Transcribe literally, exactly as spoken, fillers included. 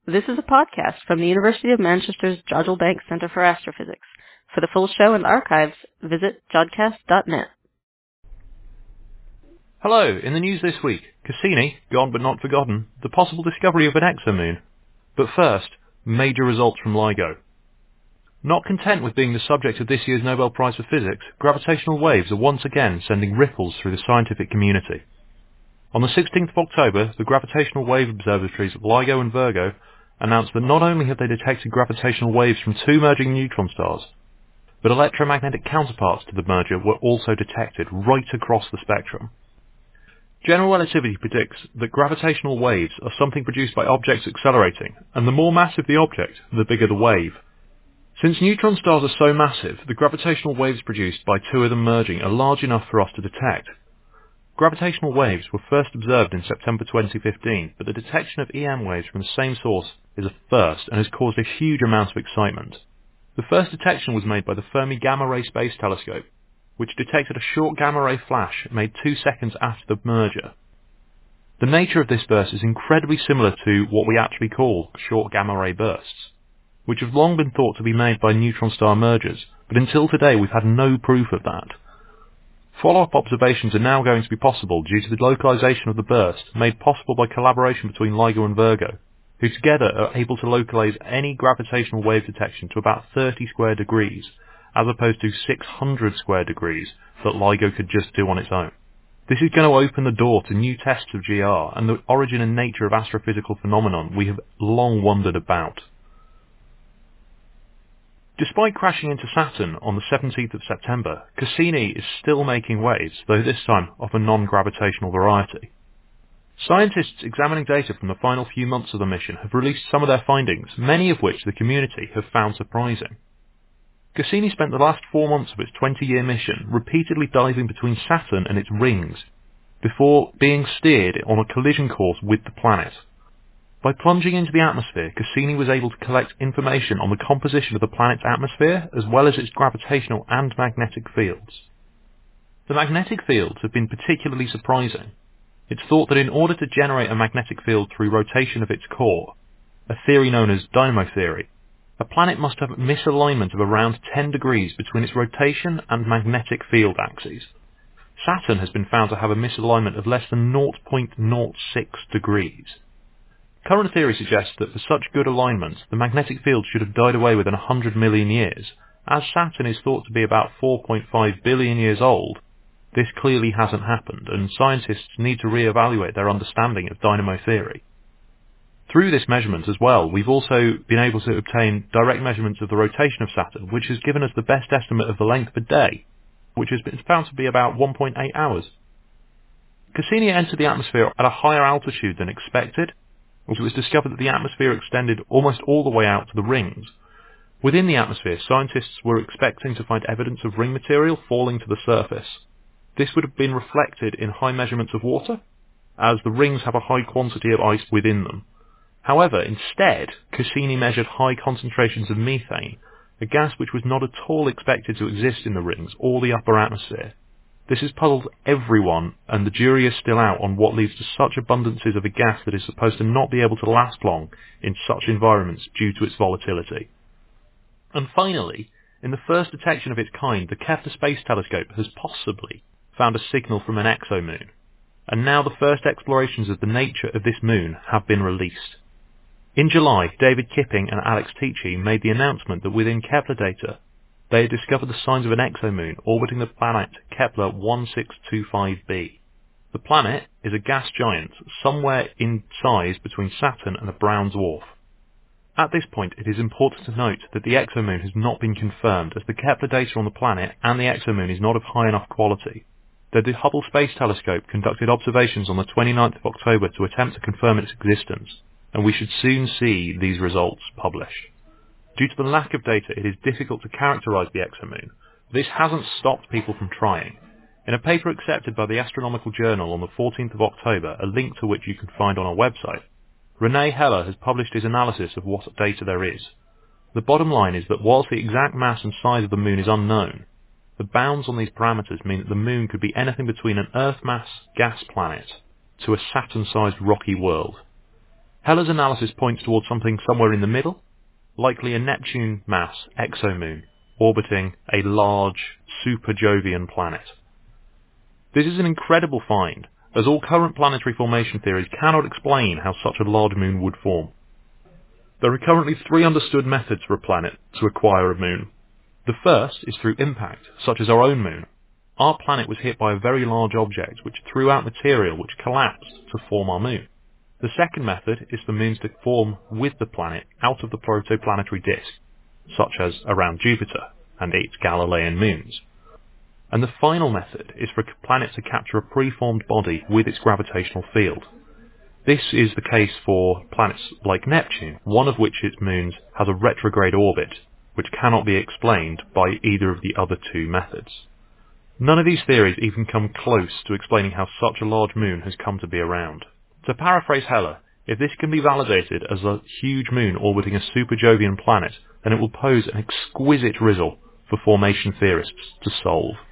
This is a podcast from the University of Manchester's Jodrell Bank Centre for Astrophysics. For the full show and archives, visit jodcast dot net. Hello, in the news this week, Cassini, gone but not forgotten, the possible discovery of an exomoon. But first, major results from LIGO. Not content with being the subject of this year's Nobel Prize for Physics, gravitational waves are once again sending ripples through the scientific community. On the sixteenth of October, the gravitational wave observatories of LIGO and Virgo announced that not only have they detected gravitational waves from two merging neutron stars, but electromagnetic counterparts to the merger were also detected right across the spectrum. General relativity predicts that gravitational waves are something produced by objects accelerating, and the more massive the object, the bigger the wave. Since neutron stars are so massive, the gravitational waves produced by two of them merging are large enough for us to detect. Gravitational waves were first observed in September twenty fifteen, but the detection of E M waves from the same source is a first and has caused a huge amount of excitement. The first detection was made by the Fermi Gamma Ray Space Telescope, which detected a short gamma-ray flash made two seconds after the merger. The nature of this burst is incredibly similar to what we actually call short gamma-ray bursts, which have long been thought to be made by neutron star mergers, but until today we've had no proof of that. Follow-up observations are now going to be possible due to the localization of the burst made possible by collaboration between LIGO and Virgo, who together are able to localize any gravitational wave detection to about thirty square degrees, as opposed to six hundred square degrees that LIGO could just do on its own. This is going to open the door to new tests of G R and the origin and nature of astrophysical phenomenon we have long wondered about. Despite crashing into Saturn on the seventeenth of September, Cassini is still making waves, though this time of a non-gravitational variety. Scientists examining data from the final few months of the mission have released some of their findings, many of which the community have found surprising. Cassini spent the last four months of its twenty-year mission repeatedly diving between Saturn and its rings, before being steered on a collision course with the planet. By plunging into the atmosphere, Cassini was able to collect information on the composition of the planet's atmosphere, as well as its gravitational and magnetic fields. The magnetic fields have been particularly surprising. It's thought that in order to generate a magnetic field through rotation of its core, a theory known as dynamo theory, a planet must have a misalignment of around ten degrees between its rotation and magnetic field axes. Saturn has been found to have a misalignment of less than zero point zero six degrees. Current theory suggests that for such good alignment, the magnetic field should have died away within one hundred million years. As Saturn is thought to be about four point five billion years old, this clearly hasn't happened, and scientists need to re-evaluate their understanding of dynamo theory. Through this measurement as well, we've also been able to obtain direct measurements of the rotation of Saturn, which has given us the best estimate of the length of a day, which has been found to be about one point eight hours. Cassini entered the atmosphere at a higher altitude than expected, as it was discovered that the atmosphere extended almost all the way out to the rings. Within the atmosphere, scientists were expecting to find evidence of ring material falling to the surface. This would have been reflected in high measurements of water, as the rings have a high quantity of ice within them. However, instead, Cassini measured high concentrations of methane, a gas which was not at all expected to exist in the rings or the upper atmosphere. This has puzzled everyone, and the jury is still out on what leads to such abundances of a gas that is supposed to not be able to last long in such environments due to its volatility. And finally, in the first detection of its kind, the Kepler Space Telescope has possibly found a signal from an exomoon, and now the first explorations of the nature of this moon have been released. In July, David Kipping and Alex Tichy made the announcement that within Kepler data, they had discovered the signs of an exomoon orbiting the planet Kepler one six two five b. The planet is a gas giant, somewhere in size between Saturn and a brown dwarf. At this point, it is important to note that the exomoon has not been confirmed, as the Kepler data on the planet and the exomoon is not of high enough quality, though the Hubble Space Telescope conducted observations on the twenty-ninth of October to attempt to confirm its existence, and we should soon see these results published. Due to the lack of data, it is difficult to characterize the exomoon. This hasn't stopped people from trying. In a paper accepted by the Astronomical Journal on the fourteenth of October, a link to which you can find on our website, René Heller has published his analysis of what data there is. The bottom line is that whilst the exact mass and size of the moon is unknown, the bounds on these parameters mean that the moon could be anything between an Earth mass gas planet to a Saturn-sized rocky world. Heller's analysis points towards something somewhere in the middle, likely a Neptune-mass exomoon orbiting a large super-Jovian planet. This is an incredible find, as all current planetary formation theories cannot explain how such a large moon would form. There are currently three understood methods for a planet to acquire a moon. The first is through impact, such as our own moon. Our planet was hit by a very large object which threw out material which collapsed to form our moon. The second method is for moons to form with the planet out of the protoplanetary disk, such as around Jupiter and its Galilean moons. And the final method is for a planet to capture a preformed body with its gravitational field. This is the case for planets like Neptune, one of which its moons has a retrograde orbit, which cannot be explained by either of the other two methods. None of these theories even come close to explaining how such a large moon has come to be around. To paraphrase Heller, if this can be validated as a huge moon orbiting a super-Jovian planet, then it will pose an exquisite riddle for formation theorists to solve.